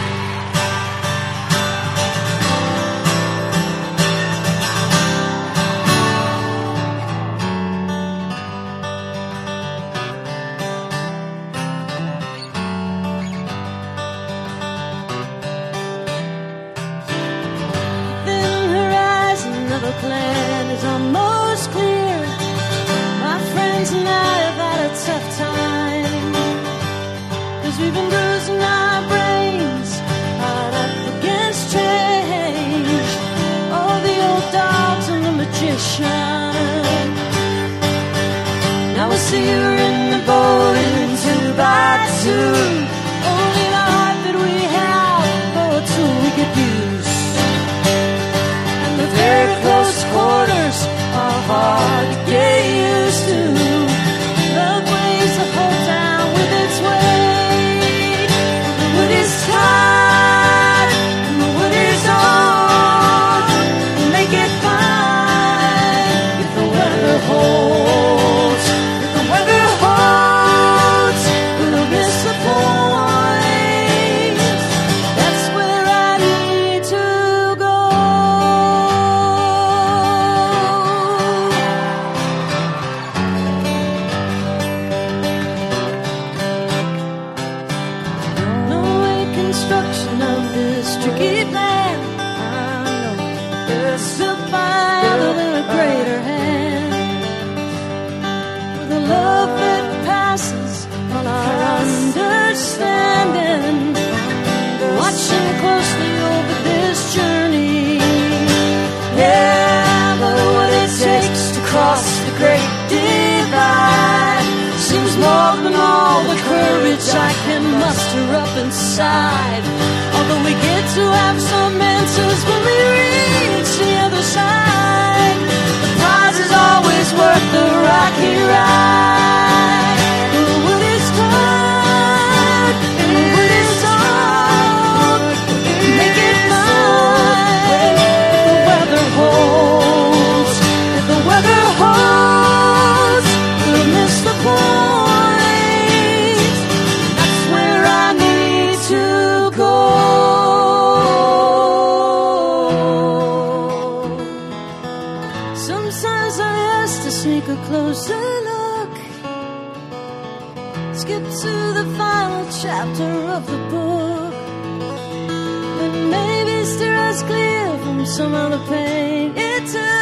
The plan is almost clear. My friends and I have had a tough time, 'cause we've been bruising our brains hard up against change. All the old dogs and the magician. Now we see her in the boat in two by two. Only the heart that we have for a tool we could use. Very close quarters are hard to get used to. Love weighs the whole town with its weight. The wood is tight and the wood is on. We'll make it fine if the weather holds. If the weather holds, we'll miss the point. That's where I need to go. Construction of this tricky plan, I know there's by other than a greater hand. With a love that passes all our understanding, watching closely over this journey. Yeah, but what it takes to cross the great divide seems more than all the courage I can muster up inside. Although we get to have some answers when we reach the other side, the prize is always worth the rocky ride. The wood is tight and the wood is on. Make it fine if the weather holds. If the weather holds, we'll miss the point. A closer look, skip to the final chapter of the book, and maybe steer us clear from some other pain it took.